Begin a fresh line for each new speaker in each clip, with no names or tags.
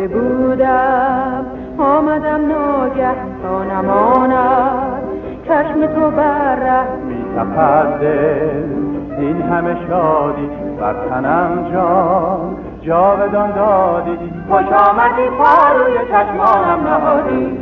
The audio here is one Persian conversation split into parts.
رفته بودم آمدم ناگه تا نماند چشم تو بر ره
می‌تپد دل این همه شادی بر تنم جان جاودان دادی خوش آمدی پا روی چشمانم نهادی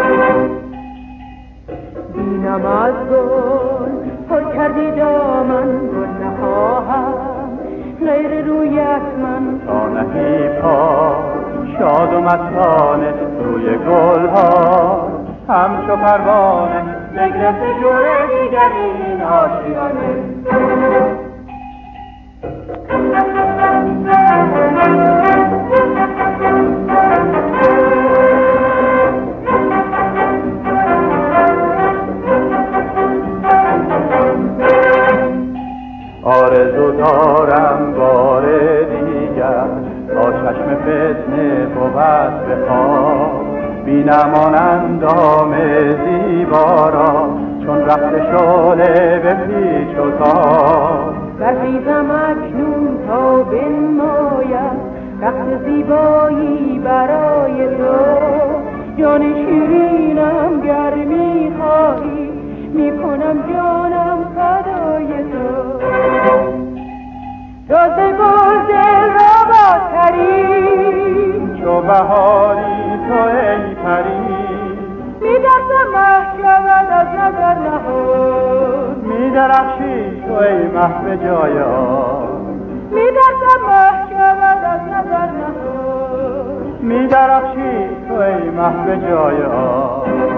بینم از گل پر کردی دامن گل نخواهم غیر رویت من
تا نهی پا شاد و مستانه روی گلها همچو پروانه بگرفته جور دیگری این آشیانه آرزو دارم بار دیگر تا چشم فتنه بود به خواب بینم آن اندام زیبا را چون رفت شعله به پیچ و تاب
برخیزم اکنون تا بنمایم رقص زیبایی برای تو جان شیرینم گر می‌خواهی میکنم جانم فدای تو راز گل دل را بازتری
چو بهاری تو ای پری
می‌درسم مه شود از نظر نهاد
می‌درخشی تو ای مه به جای آن
می‌درسم مه شود از نظر نهاد
می‌درخشی تو ای مه به جای آن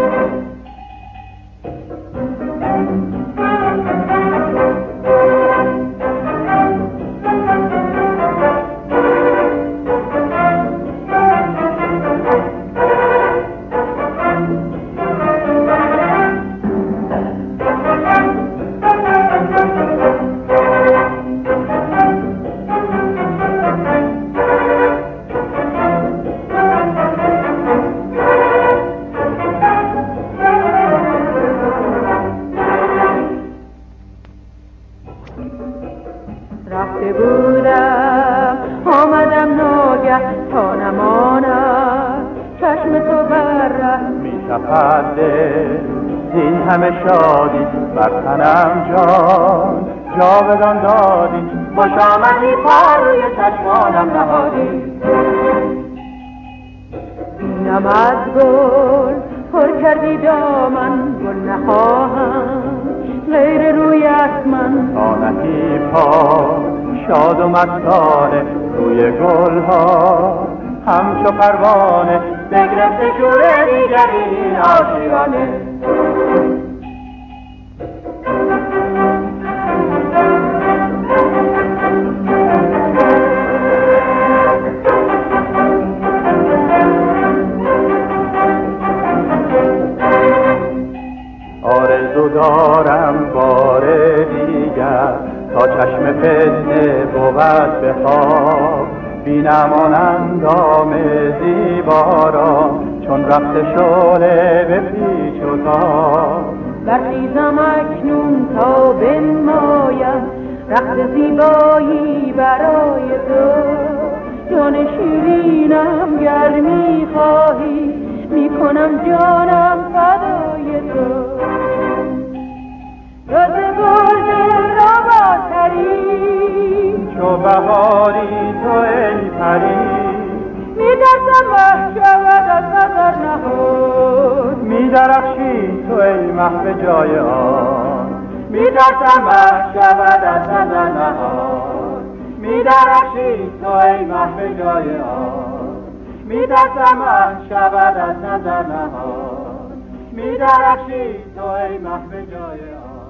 رفته بودم آمدم ناگه تا نماند چشم تو بر ره
می‌تپد دل این همه شادی بر تنم جان جاودان دادی خوش آمدی پا روی چشمانم نهادی
بینم از گل پر کردی دامن گل نخواهم غیر رویت من
تا نهی پا شاد و مستانه روی گلها همچو پروانه بگرفته شور دیگری آشیانه آرزو دارم بار دیگر تا چشم فتنه بود به خواب بینم آن اندام زیبا را چون رفت شعله به پیچ و تاب
برخیزم اکنون تا بنمایم رقص زیبایی برای تو جان شیرینم گر می‌خواهی میکنم جانم فدای تو راز گل دل را بازتری
چو بهاری تو ای پری
می‌ترسم مه شود از نظر نهاد
می‌درخشی تو ای مه به جای آن می‌ترسم مه شود از نظر نهاد می‌درخشی تو ای مه به جای آن می‌ترسم مه شود از نظر نهاد می‌درخشی تو ای مه به جای آن